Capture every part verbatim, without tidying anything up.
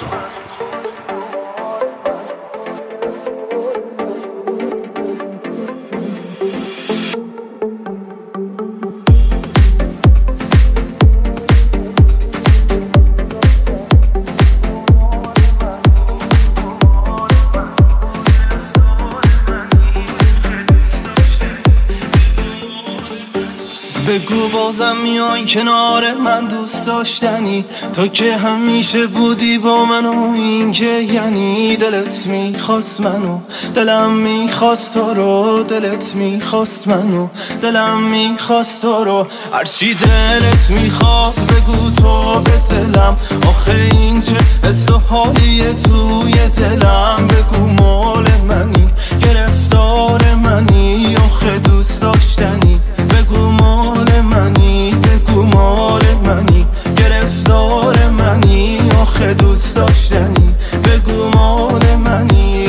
بگو بازم میای کنار من دوست داشتنی، تو که همیشه بودی با من و این که یعنی دلت میخواست منو، دلم میخواست تو رو، دلت میخواست منو، دلم میخواست تو رو. هرچی دلت میخواد بگو تو به دلم، آخه این چه حس و حالیه توی دلم. بگو مال منی، گرفتار منی، آخه دوست داشتنی. بگو مال منی، بگو مال منی، گرفتار منی، آخه دوست داشتنی. بگو مال منی.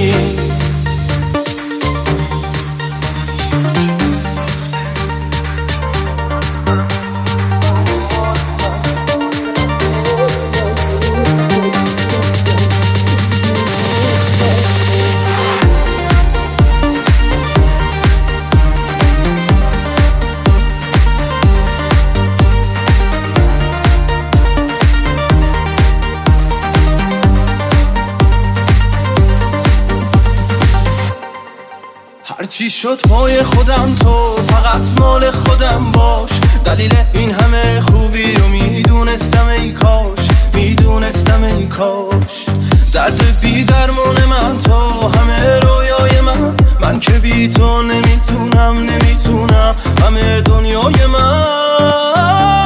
هرچی شد پای خودم، تو فقط مال خودم باش. دلیل این همه خوبی رو میدونستم ای کاش، میدونستم ای کاش. درد بی درمون من، تو همه رویای من، من که بی تو نمیتونم، نمیتونم، همه دنیای من.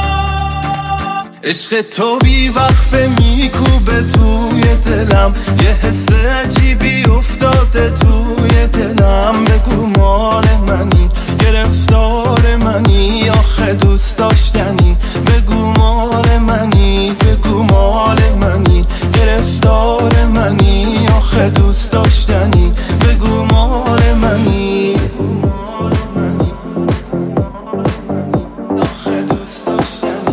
عشق تو بی وقفه میکوبه توی دلم، یه حس عجیبی افتاده توی دلم. بگو مال منی، گرفتار منی، آخه دوست داشتنی. بگو مال منی، بگو مال منی، گرفتار منی، آخه دوست داشتنی. بگو مال منی، بگو مال منی، آخه دوست داشتنی.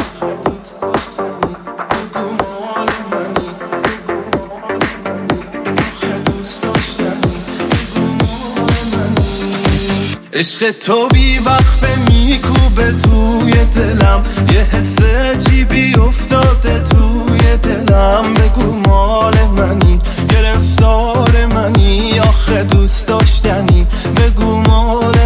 عشق تو بی وقفه میکوبه توی دلم، یه حس عجیبی افتاده توی دلم. بگو مال منی، گرفتار منی، آخه دوست داشتنی. بگو مال